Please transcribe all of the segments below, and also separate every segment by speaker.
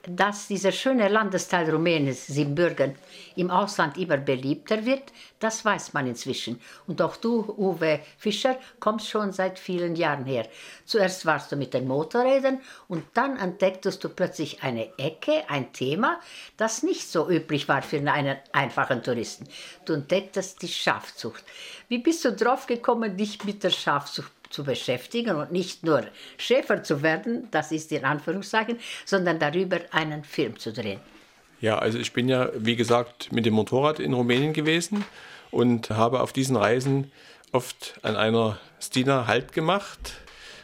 Speaker 1: Dass dieser schöne Landesteil Rumänien, Siebenbürgen, im Ausland immer beliebter wird, das weiß man inzwischen. Und auch du, Uwe Fischer, kommst schon seit vielen Jahren her. Zuerst warst du mit den Motorrädern und dann entdecktest du plötzlich eine Ecke, ein Thema, das nicht so üblich war für einen einfachen Touristen. Du entdecktest die Schafzucht. Wie bist du drauf gekommen, dich mit der Schafzucht zu beschäftigen und nicht nur Schäfer zu werden, das ist in Anführungszeichen, sondern darüber einen Film zu drehen?
Speaker 2: Ja, also ich bin ja, wie gesagt, mit dem Motorrad in Rumänien gewesen und habe auf diesen Reisen oft an einer Stina Halt gemacht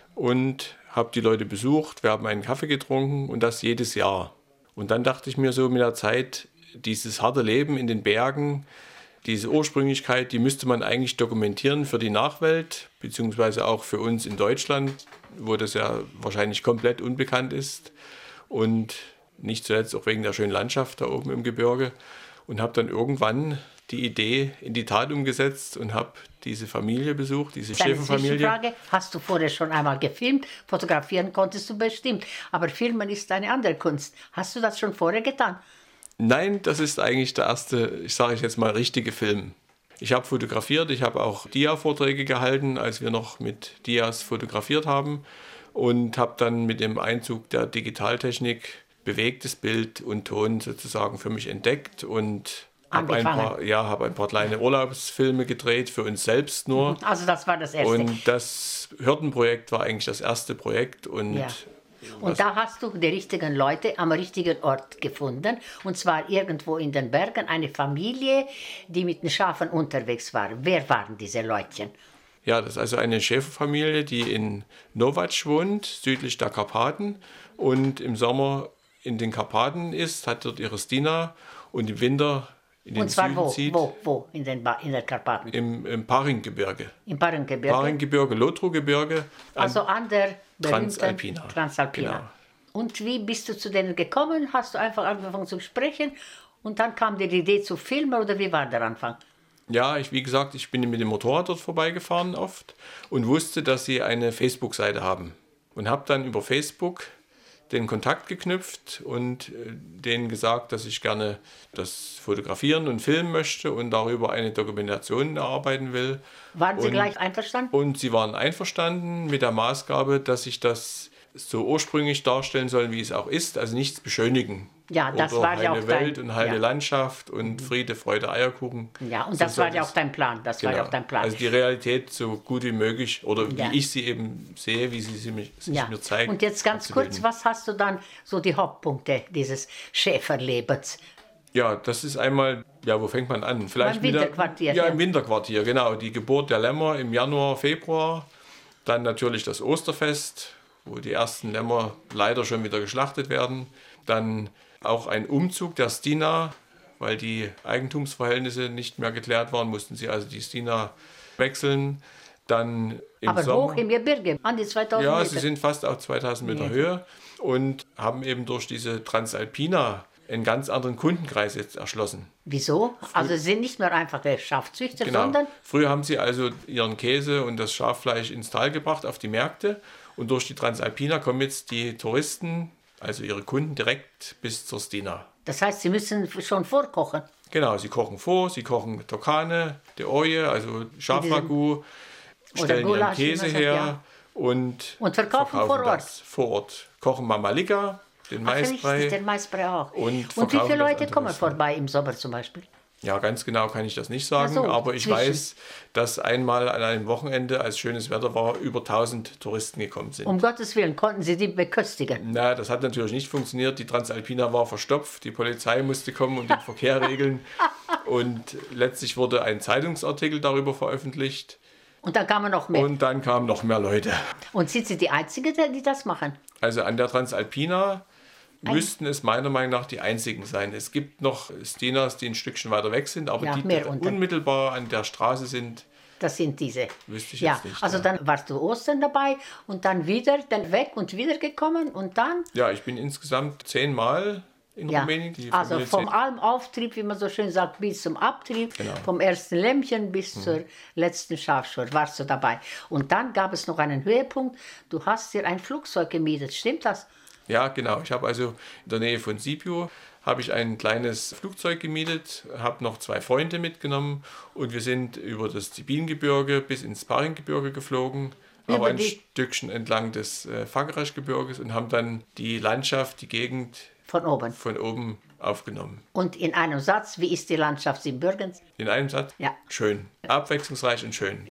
Speaker 2: und habe die Leute besucht. Wir haben einen Kaffee getrunken und das jedes Jahr. Und dann dachte ich mir so mit der Zeit, dieses harte Leben in den Bergen, diese Ursprünglichkeit, die müsste man eigentlich dokumentieren für die Nachwelt, beziehungsweise auch für uns in Deutschland, wo das ja wahrscheinlich komplett unbekannt ist. Und nicht zuletzt auch wegen der schönen Landschaft da oben im Gebirge. Und habe dann irgendwann die Idee in die Tat umgesetzt und habe diese Familie besucht, diese Schäferfamilie.
Speaker 1: Zwischenfrage, hast du vorher schon einmal gefilmt? Fotografieren konntest du bestimmt, aber Filmen ist eine andere Kunst. Hast du das schon vorher getan?
Speaker 2: Nein, das ist eigentlich der erste, ich sage jetzt mal, richtige Film. Ich habe fotografiert, ich habe auch Dia-Vorträge gehalten, als wir noch mit Dias fotografiert haben und habe dann mit dem Einzug der Digitaltechnik bewegtes Bild und Ton sozusagen für mich entdeckt und habe hab ein paar kleine Urlaubsfilme gedreht, für uns selbst nur.
Speaker 1: Also das war das erste.
Speaker 2: Und das Hürdenprojekt war eigentlich das erste Projekt und
Speaker 1: ja. Und da hast du die richtigen Leute am richtigen Ort gefunden. Und zwar irgendwo in den Bergen eine Familie, die mit den Schafen unterwegs war. Wer waren diese Leutchen?
Speaker 2: Ja, das ist also eine Schäferfamilie, die in Novac wohnt, südlich der Karpaten. Und im Sommer in den Karpaten ist, hat dort ihre Stina und im Winter in den Süden zieht.
Speaker 1: Wo? In den Karpaten?
Speaker 2: Im Paringgebirge.
Speaker 1: Im Paringgebirge?
Speaker 2: Paringgebirge, Lothrogebirge.
Speaker 1: Also an der
Speaker 2: Transalpina.
Speaker 1: Genau. Und wie bist du zu denen gekommen? Hast du einfach angefangen zu sprechen und dann kam dir die Idee zu filmen oder wie war der Anfang?
Speaker 2: Ja, wie gesagt, ich bin mit dem Motorrad dort vorbeigefahren oft und wusste, dass sie eine Facebook-Seite haben. Und habe dann über Facebook den Kontakt geknüpft und denen gesagt, dass ich gerne das fotografieren und filmen möchte und darüber eine Dokumentation erarbeiten will.
Speaker 1: Waren Sie gleich einverstanden?
Speaker 2: Und sie waren einverstanden mit der Maßgabe, dass ich das so ursprünglich darstellen soll, wie es auch ist, also nichts beschönigen.
Speaker 1: Ja, das
Speaker 2: oder
Speaker 1: war ja auch
Speaker 2: heile Welt und heile Landschaft und Friede, Freude, Eierkuchen.
Speaker 1: Ja, und das war ja auch dein Plan. War ja auch dein Plan.
Speaker 2: Also die Realität so gut wie möglich oder wie ich sie eben sehe, wie sie mir zeigt.
Speaker 1: Und jetzt ganz kurz, was hast du dann so die Hauptpunkte dieses Schäferlebens?
Speaker 2: Ja, das ist einmal, wo fängt man an? Vielleicht
Speaker 1: im Winterquartier.
Speaker 2: Im Winterquartier, genau. Die Geburt der Lämmer im Januar, Februar. Dann natürlich das Osterfest, wo die ersten Lämmer leider schon wieder geschlachtet werden. Dann auch ein Umzug der Stina, weil die Eigentumsverhältnisse nicht mehr geklärt waren, mussten sie also die Stina wechseln. Dann im
Speaker 1: Aber
Speaker 2: Sommer,
Speaker 1: hoch im Gebirge, an die 2000 Meter.
Speaker 2: Ja, sie sind fast auf 2000 Meter Höhe und haben eben durch diese Transalpina einen ganz anderen Kundenkreis jetzt erschlossen.
Speaker 1: Wieso? Also sie sind nicht mehr einfache Schafzüchter,
Speaker 2: Genau.
Speaker 1: sondern...
Speaker 2: Früher haben sie also ihren Käse und das Schaffleisch ins Tal gebracht, auf die Märkte. Und durch die Transalpina kommen jetzt die Touristen, also ihre Kunden, direkt bis zur Stina.
Speaker 1: Das heißt, sie müssen schon vorkochen?
Speaker 2: Genau, sie kochen vor, sie kochen Tokane, Deoje, also Schafragout, stellen ihren Käse her und
Speaker 1: verkaufen vor Ort.
Speaker 2: Das vor Ort. Kochen Mamalika, den Maisbrei.
Speaker 1: Richtig, den Maisbrei auch.
Speaker 2: Und
Speaker 1: wie viele Leute kommen vorbei im Sommer zum Beispiel?
Speaker 2: Ja, ganz genau kann ich das nicht sagen, aber ich weiß, dass einmal an einem Wochenende, als schönes Wetter war, über 1000 Touristen gekommen sind.
Speaker 1: Um Gottes Willen, konnten Sie die beköstigen?
Speaker 2: Na, das hat natürlich nicht funktioniert. Die Transalpina war verstopft, die Polizei musste kommen und den Verkehr regeln. Und letztlich wurde ein Zeitungsartikel darüber veröffentlicht.
Speaker 1: Und dann kamen noch mehr?
Speaker 2: Und dann kamen noch mehr Leute.
Speaker 1: Und sind Sie die Einzige, die das machen?
Speaker 2: Also an der Transalpina müssten es meiner Meinung nach die einzigen sein. Es gibt noch Stinas, die ein Stückchen weiter weg sind, aber die unmittelbar an der Straße sind.
Speaker 1: Das sind diese.
Speaker 2: Wüsste ich jetzt nicht.
Speaker 1: Also dann warst du Ostern dabei und dann wieder, dann weg und wieder gekommen und dann?
Speaker 2: Ja, ich bin insgesamt 10 Mal in Rumänien.
Speaker 1: Also vom Almauftrieb, wie man so schön sagt, bis zum Abtrieb, vom ersten Lämmchen bis zur letzten Schafschur warst du dabei. Und dann gab es noch einen Höhepunkt. Du hast dir ein Flugzeug gemietet, stimmt das?
Speaker 2: Ja, genau. Ich habe also in der Nähe von Sibiu habe ich ein kleines Flugzeug gemietet, habe noch 2 Freunde mitgenommen und wir sind über das Zibingebirge bis ins Paringgebirge geflogen, aber ein Stückchen entlang des Fakraschgebirges und haben dann die Landschaft, die Gegend von oben aufgenommen.
Speaker 1: Und in einem Satz, wie ist die Landschaft Siebenbürgens?
Speaker 2: In einem Satz?
Speaker 1: Ja.
Speaker 2: Schön. Abwechslungsreich und schön.